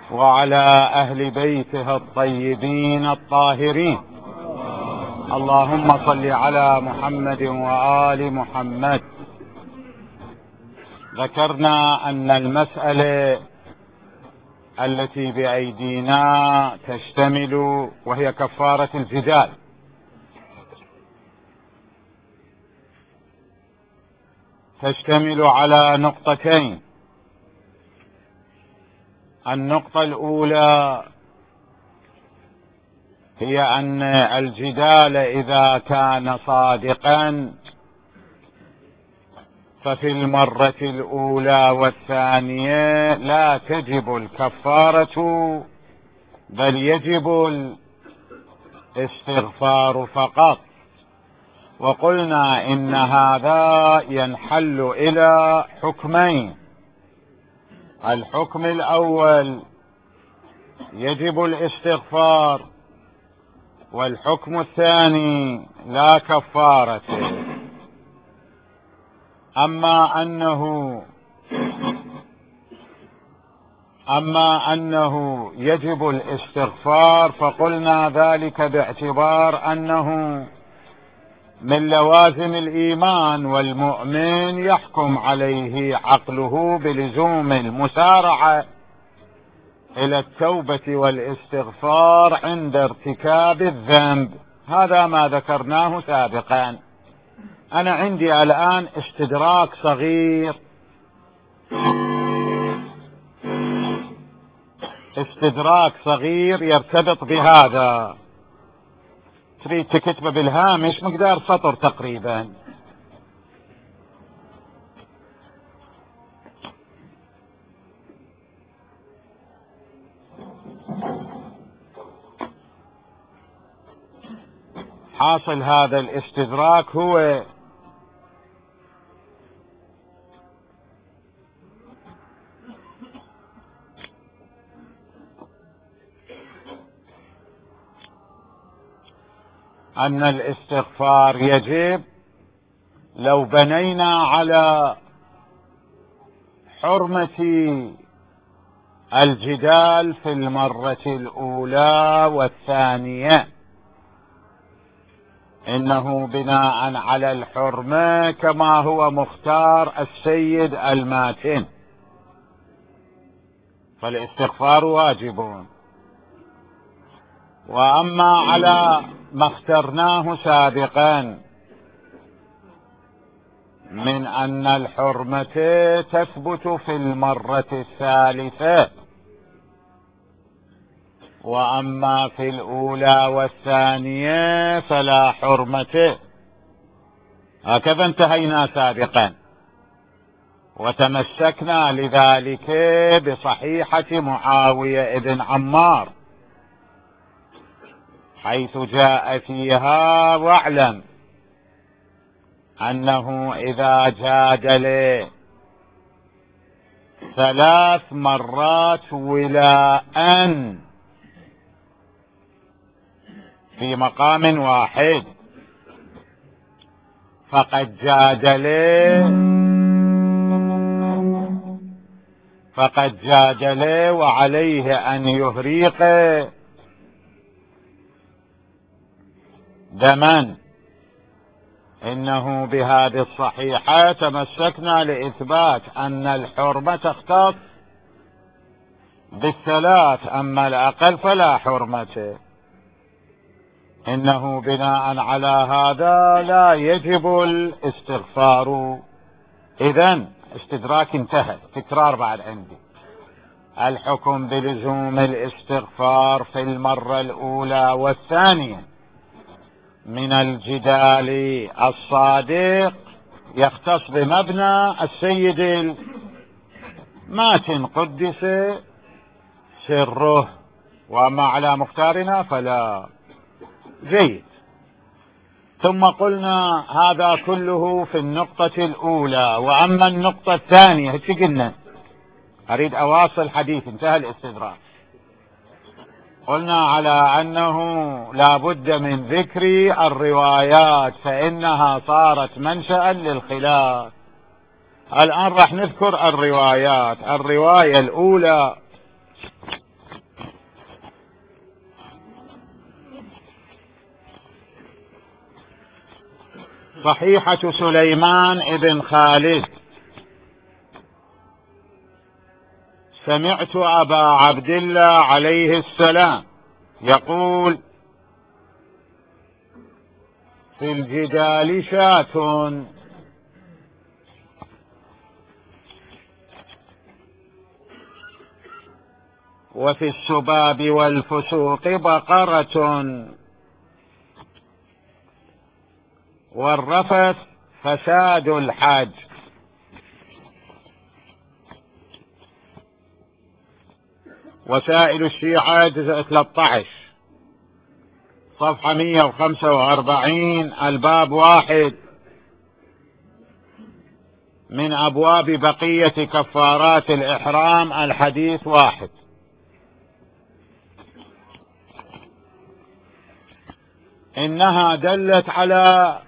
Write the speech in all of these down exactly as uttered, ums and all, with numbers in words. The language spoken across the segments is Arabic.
وعلى أهل بيته الطيبين الطاهرين. اللهم صل على محمد وآل محمد. ذكرنا أن المسألة التي بأيدينا تشتمل، وهي كفارة الجدال، تشتمل على نقطتين. النقطة الأولى هي أن الجدال إذا كان صادقا ففي المرة الأولى والثانية لا تجب الكفارة، بل يجب الاستغفار فقط. وقلنا إن هذا ينحل إلى حكمين. الحكم الأول يجب الاستغفار، والحكم الثاني لا كفارة. أما أنه أما أنه يجب الاستغفار فقلنا ذلك باعتبار أنه من لوازم الإيمان، والمؤمن يحكم عليه عقله بلزوم المسارعة إلى التوبة والاستغفار عند ارتكاب الذنب. هذا ما ذكرناه سابقا. أنا عندي الآن استدراك صغير استدراك صغير يرتبط بهذا. تريد تكتبه بالهامش مقدار سطر تقريبا. حاصل هذا الاستدراك هو أن الاستغفار يجب لو بنينا على حرمة الجدال في المرة الأولى والثانية. إنه بناء على الحرمة كما هو مختار السيد الماتن، فالاستغفار واجب. وأما على ما اخترناه سابقا من أن الحرمة تثبت في المرة الثالثة، وأما في الأولى والثانية فلا حرمة. هكذا انتهينا سابقا، وتمسكنا لذلك بصحيحة معاوية بن عمار حيث جاء فيها: واعلم أنه إذا جادل ثلاث مرات ولاء في مقام واحد فقد جادل فقد جادل وعليه أن يهريق دما. إنه بهذه الصحيحة تمسكنا لإثبات أن الحرمة تختص بالثلاث، أما الأقل فلا حرمة. إنه بناء على هذا لا يجب الاستغفار. إذن استدراك انتهى. تكرار بعد عندي. الحكم بلزوم الاستغفار في المرة الأولى والثانية من الجدال الصادق يختص بمبنى السيد الماتن قدس سره، وما على مختارنا فلا. جيد. ثم قلنا هذا كله في النقطة الأولى. وأما النقطة الثانية هيك قلنا، أريد أواصل حديث، انتهى الاستدراك. قلنا على أنه لا بد من ذكر الروايات فإنها صارت منشأ للخلاف. الآن راح نذكر الروايات. الرواية الأولى صحيحة سليمان بن خالد: سمعت أبا عبد الله عليه السلام يقول: في الجدال شاة، وفي السباب والفسوق بقرة، والرفث فساد الحج. وسائل الشيعة جزء ثلاثة عشر صفحة مئة وخمسة وأربعين، الباب واحد من أبواب بقية كفارات الإحرام، الحديث واحد. إنها دلت على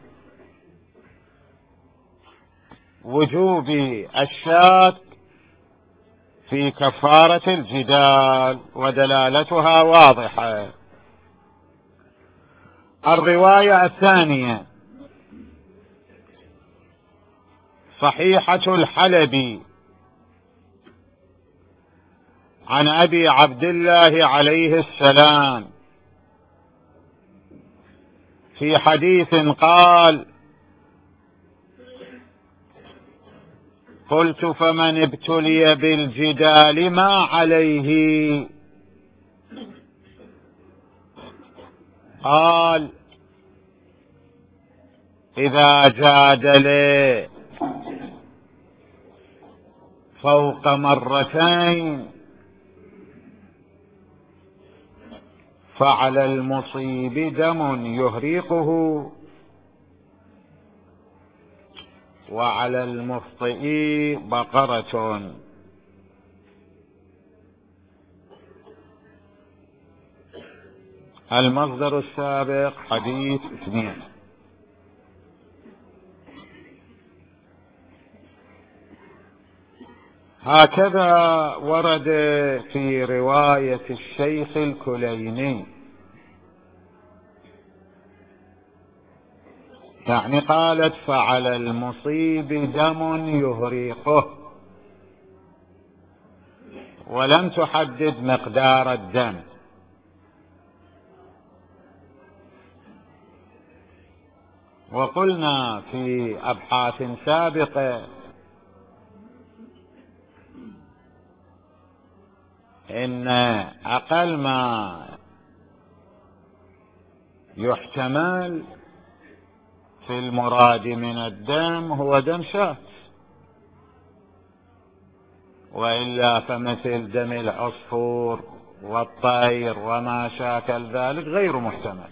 وجوب الشاة في كفارة الجدال، ودلالتها واضحة. الرواية الثانية صحيحة الحلبي عن أبي عبد الله عليه السلام في حديث قال: قلت: فمن ابتلي بالجدال ما عليه؟ قال: إذا جادل فوق مرتين فعلى المصيب دم يهريقه، وعلى المخطئ بقرة. المصدر السابق حديث اثنين. هكذا ورد في رواية الشيخ الكليني، يعني قالت: فعلى المصيب دم يهريقه، ولم تحدد مقدار الدم. وقلنا في أبحاث سابقة إن أقل ما يحتمل في المراد من الدم هو دم شاة، وإلا فمثل دم العصفور والطير وما شاكل ذلك غير محتمل.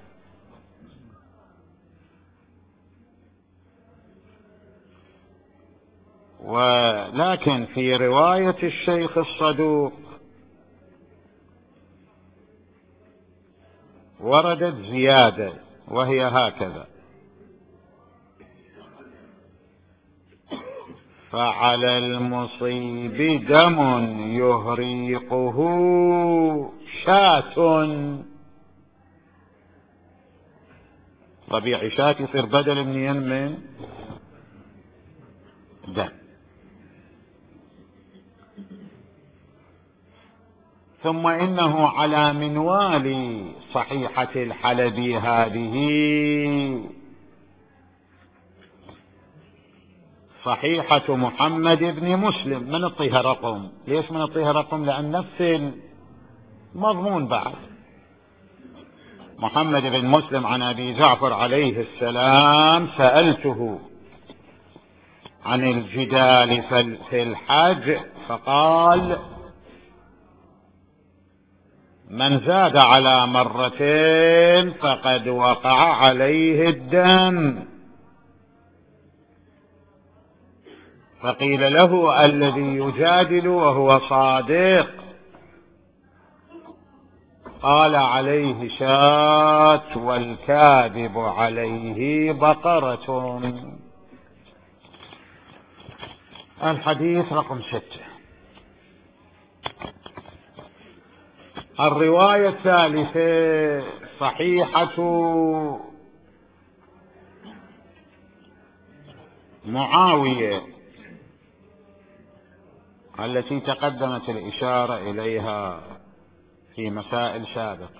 ولكن في رواية الشيخ الصدوق وردت زيادة، وهي هكذا: فعلى المصيب دم يهريقه شاة. طبيعي شاة يصير بدل من من دم. ثم إنه على منوال صحيحة الحلبي هذه صحيحة محمد بن مسلم. من نعطيها رقم؟ ليش من نعطيها رقم؟ لأن نفس المضمون بعد. محمد بن مسلم عن أبي جعفر عليه السلام: سألته عن الجدال في الحج فقال: من زاد على مرتين فقد وقع عليه الدم. فقيل له: الذي يجادل وهو صادق؟ قال: عليه شاة، والكاذب عليه بقرة. الحديث رقم ستة. الرواية الثالثة صحيحة معاوية التي تقدمت الإشارة إليها في مسائل سابقة.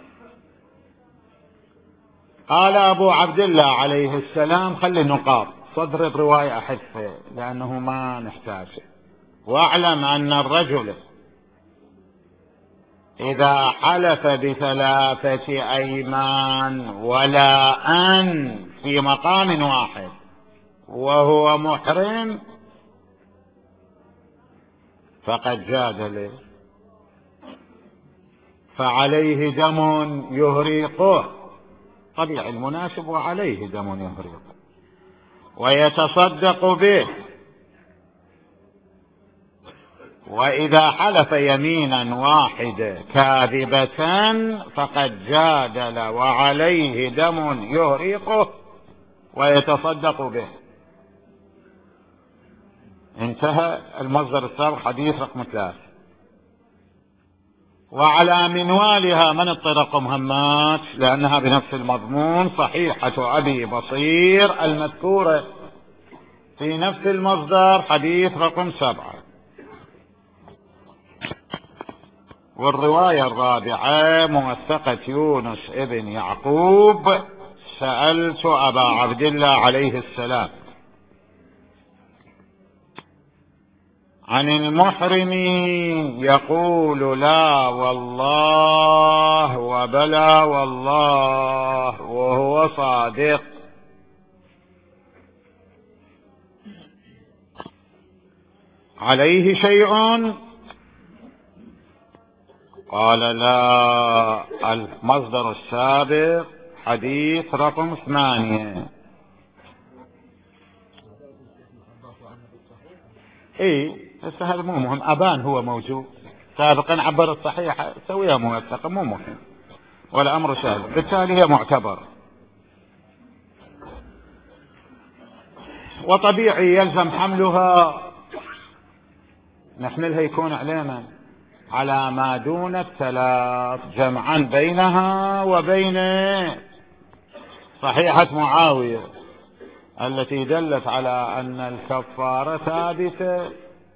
قال أبو عبد الله عليه السلام: خلي النقاط صدر الرواية أحذفه لأنه ما نحتاجه. واعلم أن الرجل إذا حلف بثلاثة أيمان ولا أن في مقام واحد وهو محرم فقد جادل، فعليه دم يهريقه، طبيعي المناسب، وعليه دم يهريقه ويتصدق به. وإذا حلف يمينا واحدة كاذبة فقد جادل وعليه دم يهريقه ويتصدق به. انتهى المصدر السابق، حديث رقم ثلاثة. وعلى منوالها من الطرق مهمات لأنها بنفس المضمون صحيحة أبي بصير المذكورة في نفس المصدر، حديث رقم سبعة. والرواية الرابعة موثقة يونس ابن يعقوب: سألت أبا عبد الله عليه السلام عن المحرم يقول لا والله وبلا والله وهو صادق، عليه شيء؟ قال لا. المصدر السابق حديث رقم ثمانية. اي بس هذا مو مهم، أبان هو موجود سابقا عبر الصحيح، سويها موثقة مو مهم، والأمر سهل، بالتالي هي معتبر. وطبيعي يلزم حملها، نحملها يكون علينا على ما دون الثلاث، جمعا بينها وبين صحيحة معاوية التي دلت على أن الكفارة ثابتة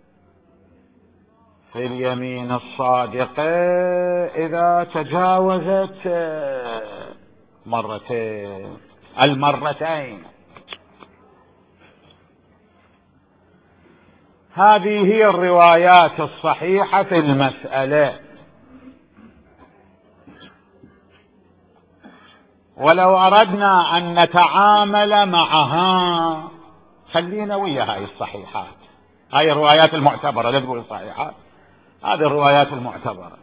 في اليمين الصادقة إذا تجاوزت مرتين المرتين. هذه هي الروايات الصحيحة في المسألة. ولو أردنا أن نتعامل معها خلينا ويا هاي الصحيحات، هاي الروايات المعتبرة، لا تقول الصحيحات، هذه الروايات المعتبرة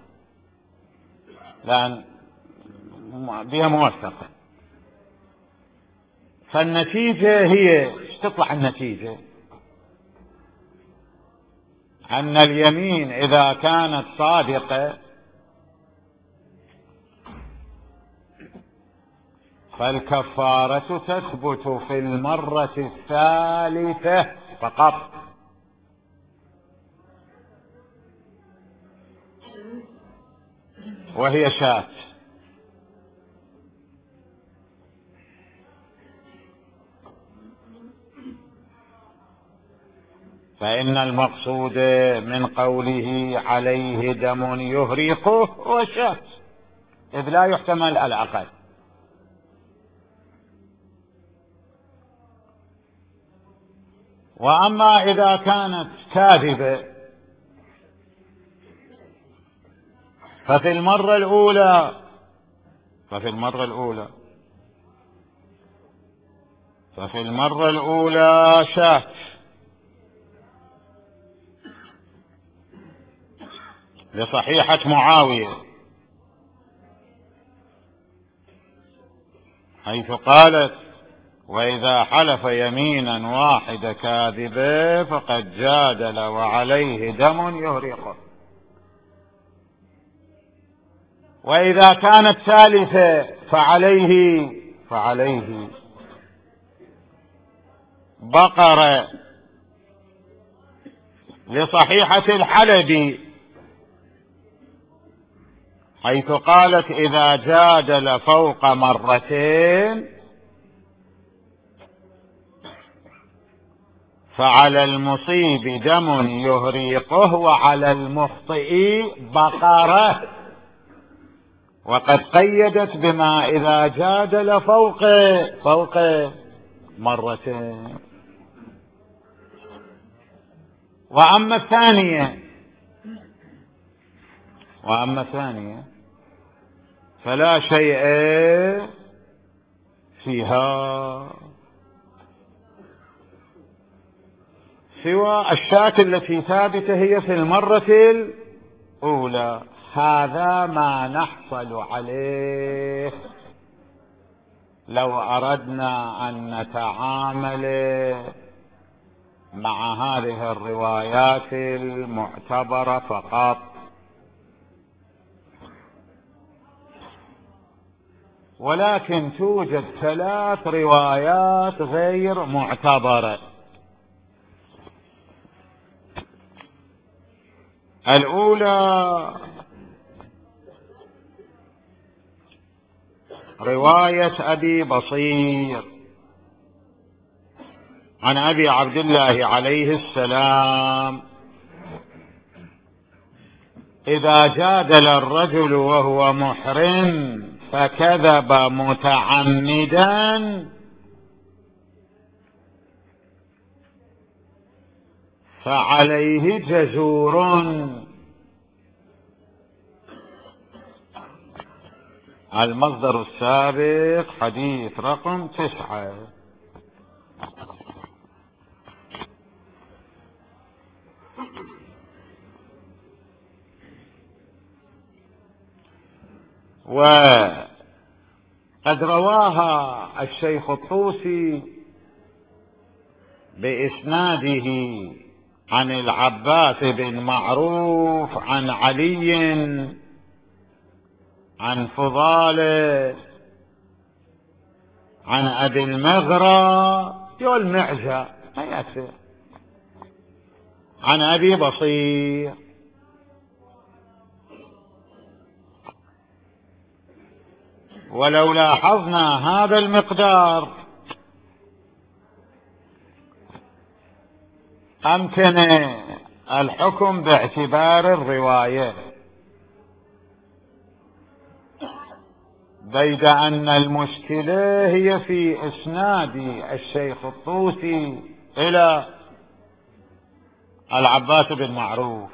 لأن بها موثقة. فالنتيجة هي ايش تطلع النتيجة؟ أن اليمين إذا كانت صادقة فالكفارة تثبت في المرة الثالثة فقط، وهي شاة. فإن المقصود من قوله عليه دم يهريقه هو شاة، إذ لا يحتمل الأقل. وأما إذا كانت كاذبة ففي المرة الأولى ففي المرة الأولى ففي المرة الأولى شاة، لصحيحة معاوية حيث قالت وإذا حلف يمينا واحدة كاذبة فقد جادل وعليه دم يهريقه. وإذا كانت ثالثة فعليه فعليه بقرة، لصحيحة الحلبي حيث قالت إذا جادل فوق مرتين فعلى المصيب دم يهريقه وعلى المخطئ بقرة، وقد قيدت بما إذا جادل فوق فوق مرتين. وأما الثانية وأما الثانية فلا شيء فيها سوى الشاة التي ثابتة هي في المرة الأولى. هذا ما نحصل عليه لو أردنا أن نتعامل مع هذه الروايات المعتبرة فقط. ولكن توجد ثلاث روايات غير معتبرة. الأولى رواية أبي بصير عن أبي عبد الله عليه السلام: إذا جادل الرجل وهو محرم فكذب متعمدا فعليه جزور. المصدر السابق حديث رقم تسعة. وقد رواها الشيخ الطوسي بإسناده عن العباس بن معروف عن علي عن فضالة عن أبي المغرى والمعزى عن أبي بصير. ولو لاحظنا هذا المقدار أمكن الحكم باعتبار الرواية، بيد أن المشكلة هي في إسناد الشيخ الطوسي إلى العباس بن معروف.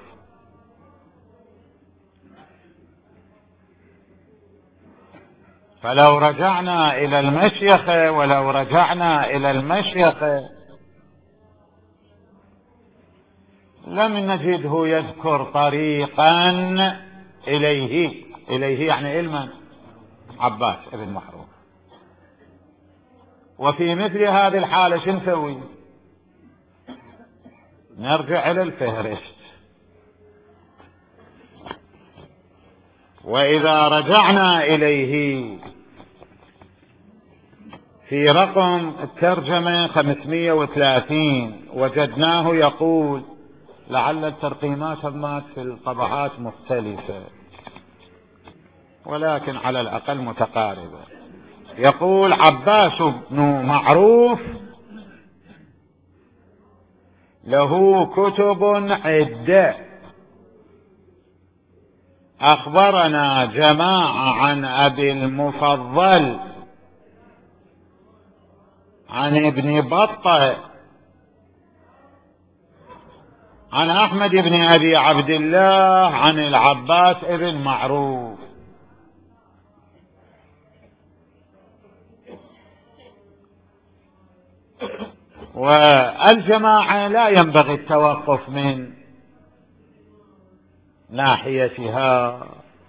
فلو رجعنا إلى المشيخة ولو رجعنا إلى المشيخة لم نجده يذكر طريقا إليه إليه يعني علما عباس بن معروف. وفي مثل هذه الحالة شو نسوي؟ نرجع إلى الفهرست. وإذا رجعنا إليه في رقم الترجمة خمسمائة وثلاثين وجدناه يقول، لعل الترقيمات همات في الطبعات مختلفة ولكن على الأقل متقاربة. يقول: عباس بن معروف له كتب عدة، أخبرنا جماعة عن أبي المفضل عن ابن بطة عن أحمد بن أبي عبد الله عن العباس بن معروف. والجماعة لا ينبغي التوقف من ناحيتها،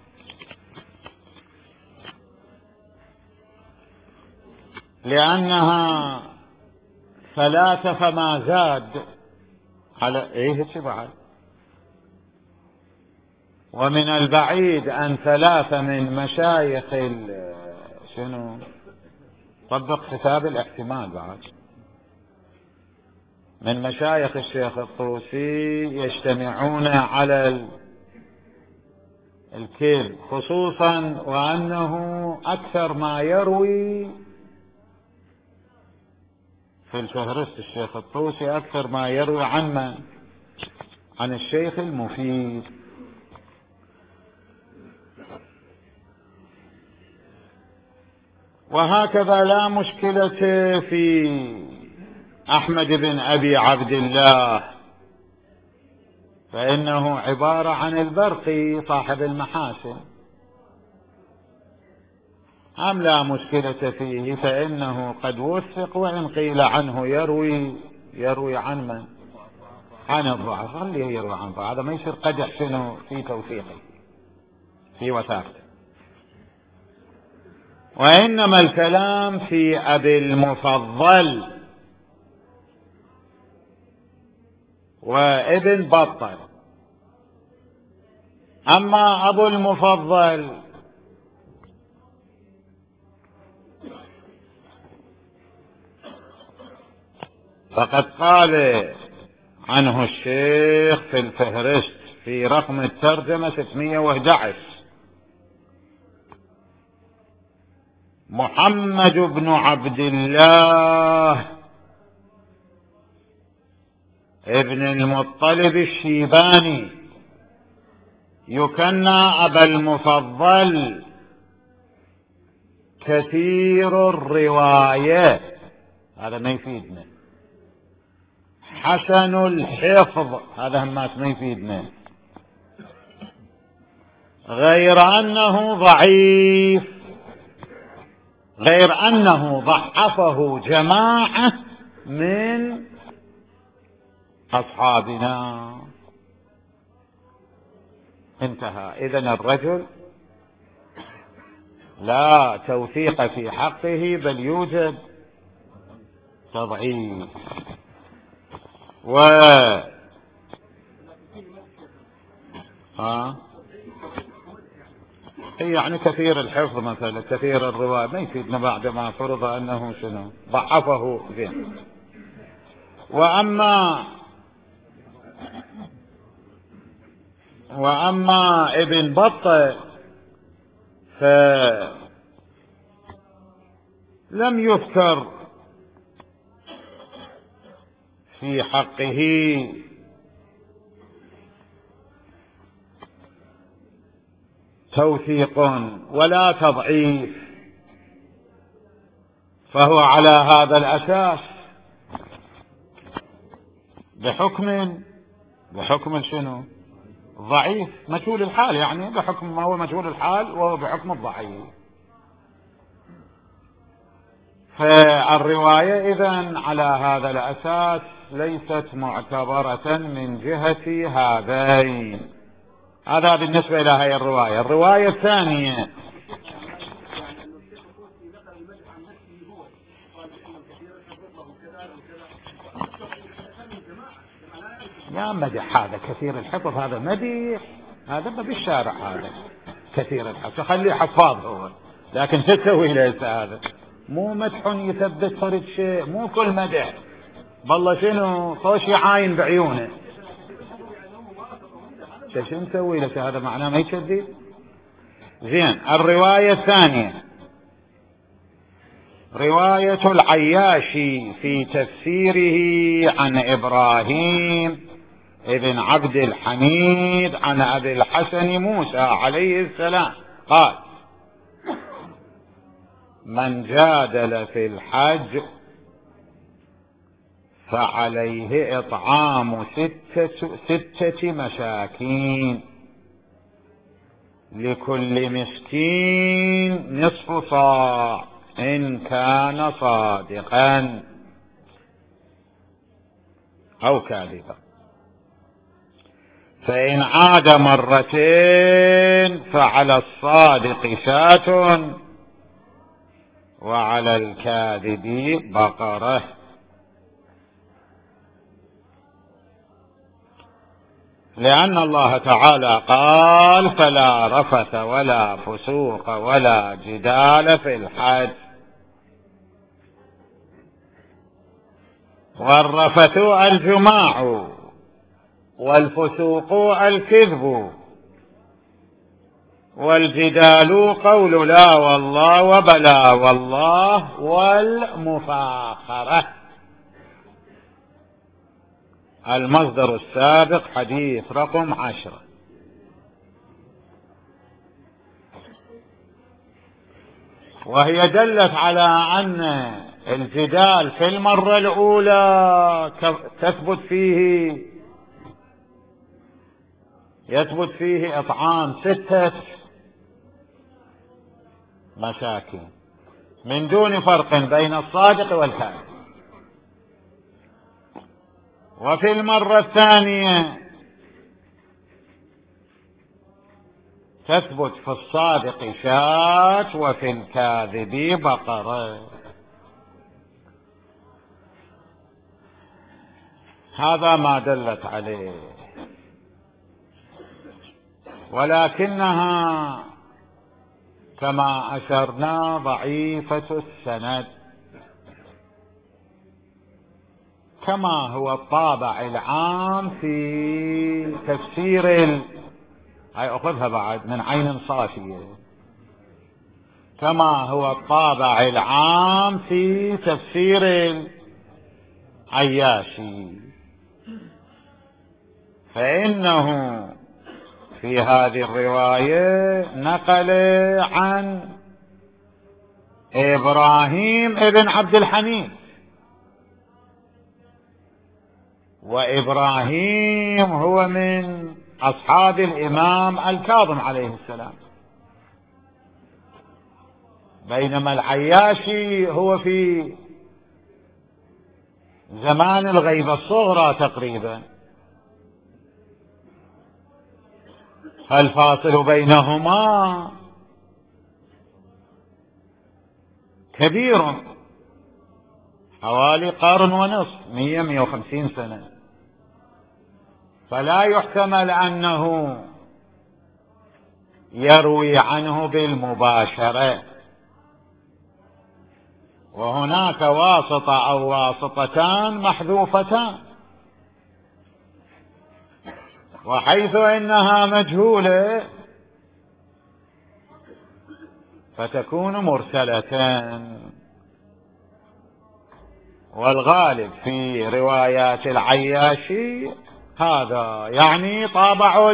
لأنها ثلاثة فما زاد على ايه بعد. ومن البعيد أن ثلاثة من مشايخ شنو طبق حساب الاحتمال بعد من مشايخ الشيخ الطوسي يجتمعون على الكيل، خصوصا وأنه أكثر ما يروي في الفهرست الشيخ الطوسي أكثر ما يروي عن من؟ عن الشيخ المفيد. وهكذا لا مشكلة في أحمد بن أبي عبد الله، فإنه عبارة عن البرقي صاحب المحاسن. أم لا مشكلة فيه، فإنه قد وثق وإن قيل عنه يروي يروي عن من؟ عن الضعف. اللي يروي عن الضعف هذا ما يصير قدح شنو في توثيقه في وثاقته. وإنما الكلام في أبي المفضل وابن بطل. أما أبو المفضل فقد قال عنه الشيخ في الفهرست في رقم الترجمة ستمائة وأحد عشر: محمد بن عبد الله ابن المطلب الشيباني يكنى أبا المفضل، كثير الرواية. هذا ما يفيدنا. حسن الحفظ، هذا هم ما يفيدنا، غير أنه ضعيف، غير أنه ضعفه جماعة من أصحابنا. انتهى. إذن الرجل لا توثيق في حقه، بل يوجد تضعيف. و ها يعني كثير الحفظ مثلا، كثير الرواية ما يفيدنا بعد ما فرض أنه شنو ضعفه زين. وأما وأما ابن بطة فلم يذكر في حقه توثيق ولا تضعيف، فهو على هذا الأساس بحكم بحكم شنو ضعيف مجهول الحال، يعني بحكم ما هو مجهول الحال وهو بحكم الضعيف. فالرواية إذن على هذا الأساس ليست معتبرة من جهة هذين. هذا بالنسبة إلى هذه الرواية. الرواية الثانية يا مدح، هذا كثير الحفظ، هذا مدح، هذا ما بالشارع، هذا كثير الحفظ خليه حفاظ هو، لكن تسوي ليس هذا مو مدح يثبت فرد شيء، مو كل مدح بالله شنو خوش يعاين بعيونه. شو نسوي لك؟ هذا معناه ما يكذب. زين. الرواية الثانية رواية العياشي في تفسيره عن إبراهيم ابن عبد الحميد عن أبي الحسن موسى عليه السلام قال: من جادل في الحج فعليه إطعام ستة, ستة مساكين، لكل مسكين نصف صاع إن كان صادقا أو كاذبا، فإن عاد مرتين فعلى الصادق شاة وعلى الكاذب بقرة. لأن الله تعالى قال: فلا رفث ولا فسوق ولا جدال في الحج. والرفث الجماع، والفسوق الكذب، والجدال قول لا والله وبلا والله، والمفاخرة. المصدر السابق حديث رقم عشرة. وهي دلت على أن الجدال في المرة الأولى تثبت فيه يثبت فيه إطعام ستة مساكين من دون فرق بين الصادق والكاذب. وفي المرة الثانية تثبت في الصادق شاة وفي الكاذب بقرة. هذا ما دلت عليه، ولكنها كما أشرنا ضعيفة السند، كما هو الطابع العام في تفسير ال... هاي أخذها بعد من عين صافية، كما هو الطابع العام في تفسير العياشي، فإنه في هذه الرواية نقل عن إبراهيم ابن عبد الحميد، وإبراهيم هو من أصحاب الإمام الكاظم عليه السلام، بينما العياشي هو في زمان الغيبة الصغرى تقريبا، فالفاصل بينهما كبير، حوالي قرن ونصف، مية مية وخمسين سنة، فلا يحتمل أنه يروي عنه بالمباشرة، وهناك واسطة أو واسطتان محذوفتان، وحيث إنها مجهولة فتكون مرسلة. والغالب في روايات العياشي هذا، يعني طابع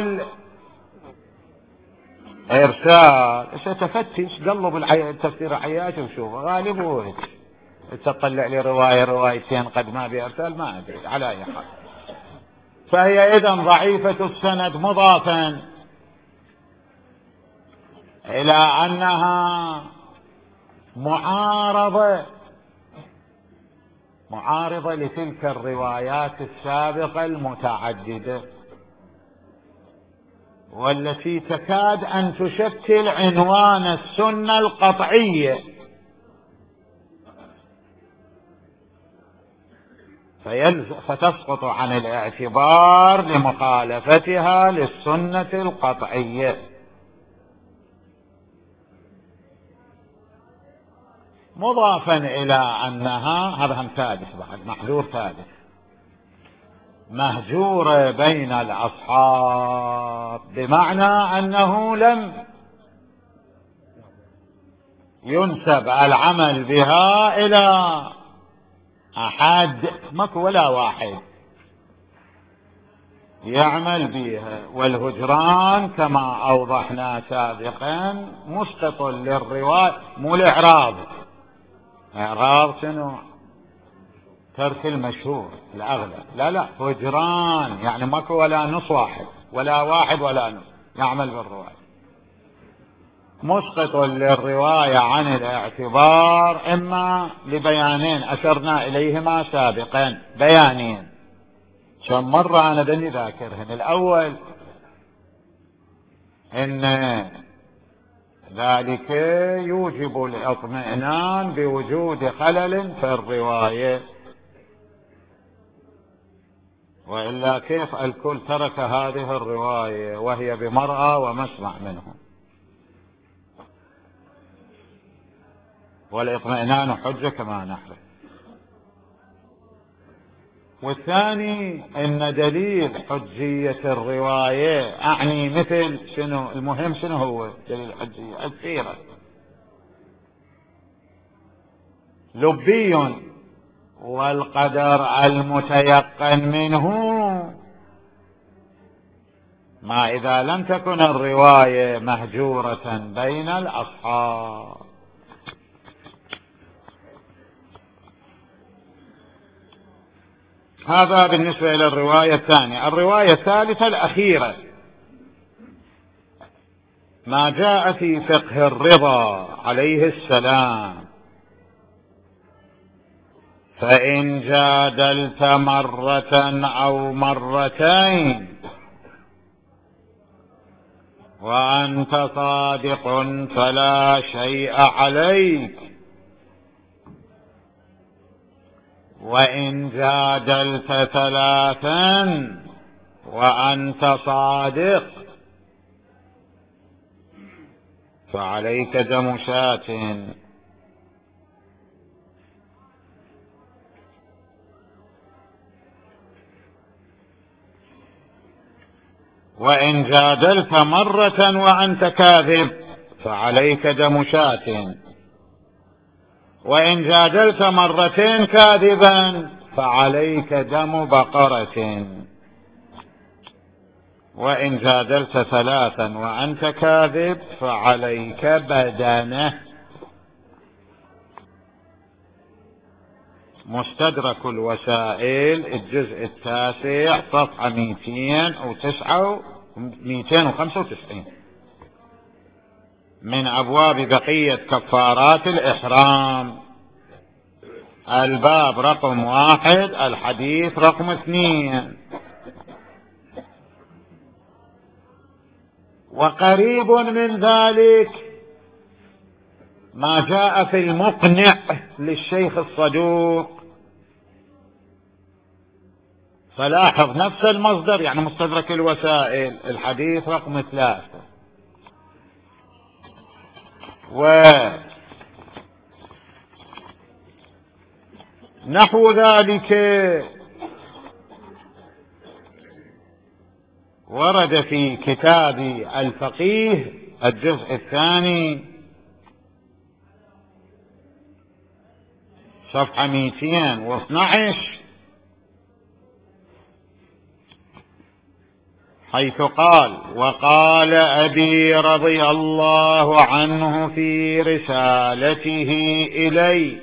الإرسال. ستفتش قلب التفسير العياشي وشوف غالبه تطلع لي رواية روايتين قد ما بإرسال، ما أدري على أي حال. فهي إذن ضعيفة السند، مضافا إلى أنها معارضة معارضة لتلك الروايات السابقة المتعددة، والتي تكاد أن تشكل عنوان السنة القطعية، فتسقط عن الاعتبار لمخالفتها للسنة القطعية. مضافا إلى أنها، هذا هم ثالث بعد، محذور ثالث، مهجورة بين الأصحاب، بمعنى أنه لم ينسب العمل بها إلى أحد، ماكو ولا واحد يعمل بها. والهجران كما أوضحنا سابقا مسقط للرواية، مو الإعراض. إعراض شنو؟ ترك المشهور الأغلب، لا لا، هجران يعني ماكو ولا نص واحد، ولا واحد ولا نص يعمل بالرواية. مسقط للرواية عن الاعتبار، إما لبيانين أشرنا إليهما سابقا، بيانين كم مرة أنا دني ذاكرهن. الأول إن ذلك يوجب الاطمئنان بوجود خلل في الرواية، وإلا كيف الكل ترك هذه الرواية وهي بمرأى ومسمع منهم. والاطمئنان حجة كما نحن. والثاني ان دليل حجية الرواية، اعني مثل شنو المهم، شنو هو دليل الحجية؟ السيرة. لبي والقدر المتيقن منه، ما إذا لم تكن الرواية مهجورة بين الأصحاب. هذا بالنسبة إلى الرواية الثانية. الرواية الثالثة الأخيرة ما جاء في فقه الرضا عليه السلام: فإن جادلت مرة أو مرتين وأنت صادق فلا شيء عليك، وإن جادلت ثلاثا وأنت صادق فعليك دم شاة. وإن جادلت مرة وأنت كاذب فعليك دم شاة، وإن جادلت مرتين كاذبا فعليك دم بقرة، وإن جادلت ثلاثا وأنت كاذب فعليك بدنه. مستدرك الوسائل الجزء التاسع صفحة مئتين وخمسة وتسعين من أبواب بقية كفارات الإحرام، الباب رقم واحد الحديث رقم اثنين. وقريب من ذلك ما جاء في المقنع للشيخ الصدوق، فلاحظ نفس المصدر، يعني مستدرك الوسائل الحديث رقم ثلاثة. ونحو ذلك ورد في كتاب الفقيه الجزء الثاني صفحة مئتين واثنعش حيث قال: وقال أبي رضي الله عنه في رسالته إلي.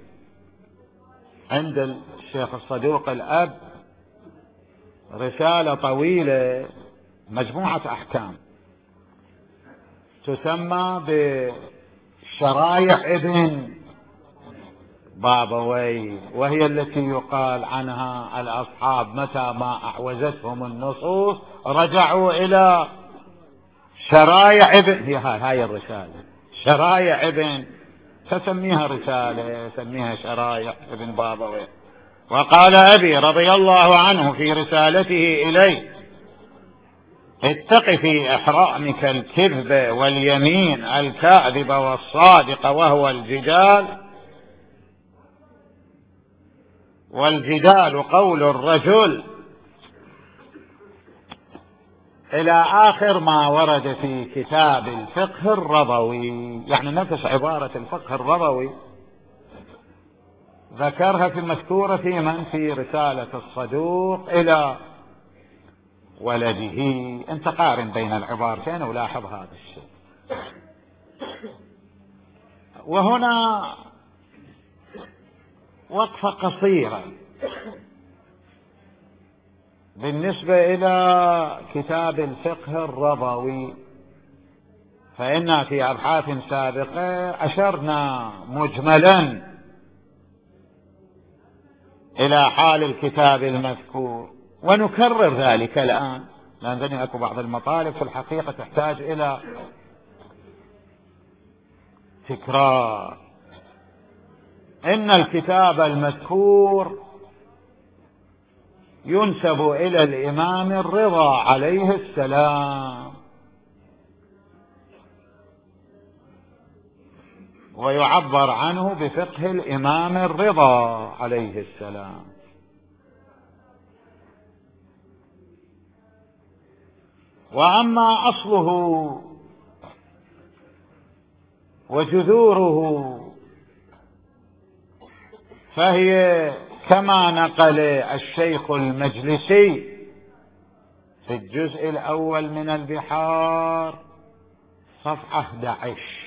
عند الشيخ الصدوق الأب رسالة طويلة مجموعة أحكام تسمى بشرايع ابن بابويه، وهي التي يقال عنها الأصحاب متى ما أعوزتهم النصوص رجعوا إلى شرايع ابن. هي هاي الرسالة شرايع ابن، فسميها رسالة سميها شرايع ابن بابويه. وقال أبي رضي الله عنه في رسالته إلي: اتق في إحرامك الكذب واليمين الكاذب والصادق وهو الجدال، والجدال قول الرجل، إلى آخر ما ورد في كتاب الفقه الرضوي. يعني نفس عبارة الفقه الرضوي ذكرها في المذكورة في من في رسالة الصدوق إلى ولده. انت قارن بين العبارتين ولاحظ هذا الشيء. وهنا وقفة قصيرة بالنسبة إلى كتاب الفقه الرضوي، فإن في أبحاث سابقة أشرنا مجملا إلى حال الكتاب المذكور، ونكرر ذلك الآن لأن أكو بعض المطالب في الحقيقة تحتاج إلى تكرار. إن الكتاب المذكور ينسب إلى الإمام الرضا عليه السلام، ويعبر عنه بفقه الإمام الرضا عليه السلام. وأما أصله وجذوره فهي كما نقل الشيخ المجلسي في الجزء الأول من البحار صفحة أحد عشر،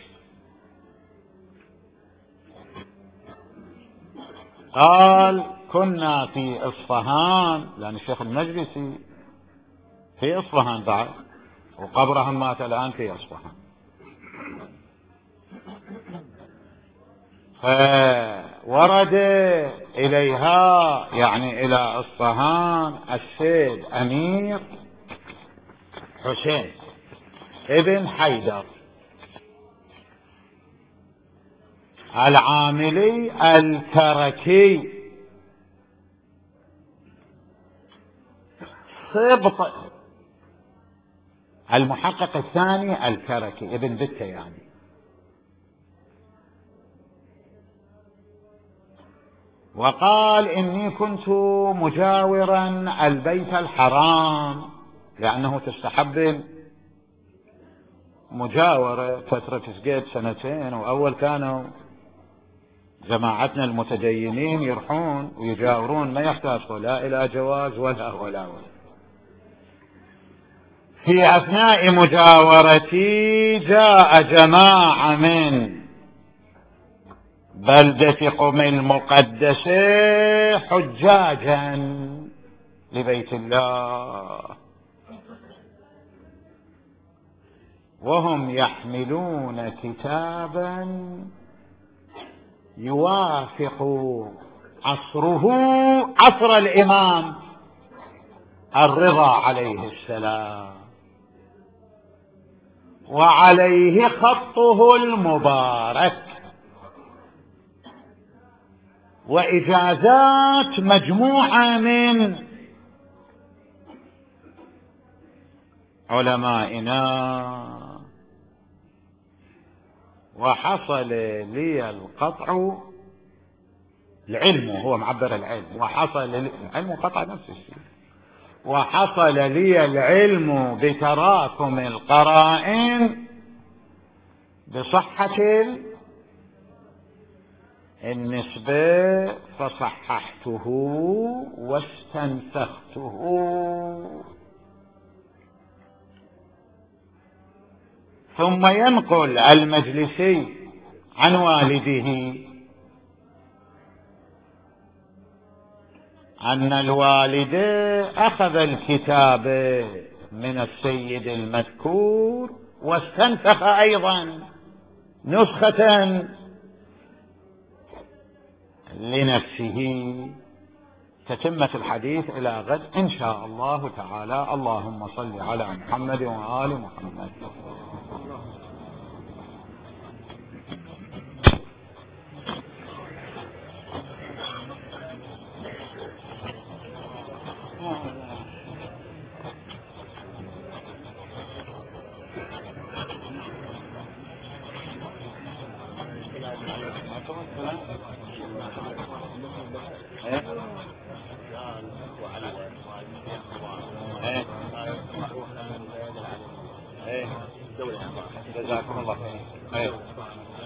قال: كنا في إصفهان، لأن الشيخ المجلسي في إصفهان بعد، وقبره مات الآن في إصفهان. فورد إليها يعني إلى إصفهان السيد أمير حسين ابن حيدر العاملي الكركي سبط المحقق الثاني الكركي ابن بتة يعني. وقال: إني كنت مجاورا البيت الحرام، لأنه تستحب مجاورة فترة سقيت سنتين، وأول كانوا جماعتنا المتدينين يروحون ويجاورون، ما يحتاج لا إلى جواز ولا ولا ولا. في أثناء مجاورتي جاء جماعة من بلدة قم المقدسة حجاجا لبيت الله، وهم يحملون كتابا يوافق عصره عصر الإمام الرضا عليه السلام، وعليه خطه المبارك، وإجازات مجموعة من علمائنا. وحصل لي القطع، العلم هو معبر العلم، وحصل لي العلم قطع نفس الشيء، وحصل لي العلم بتراكم القرائن بصحة النسبة، فصححته واستنسخته. ثم ينقل المجلسي عن والده أن الوالد أخذ الكتاب من السيد المذكور واستنسخ أيضا نسخة لنفسه. تتمة الحديث إلى غد إن شاء الله تعالى. اللهم صل على محمد وآل محمد. جزاكم الله خير.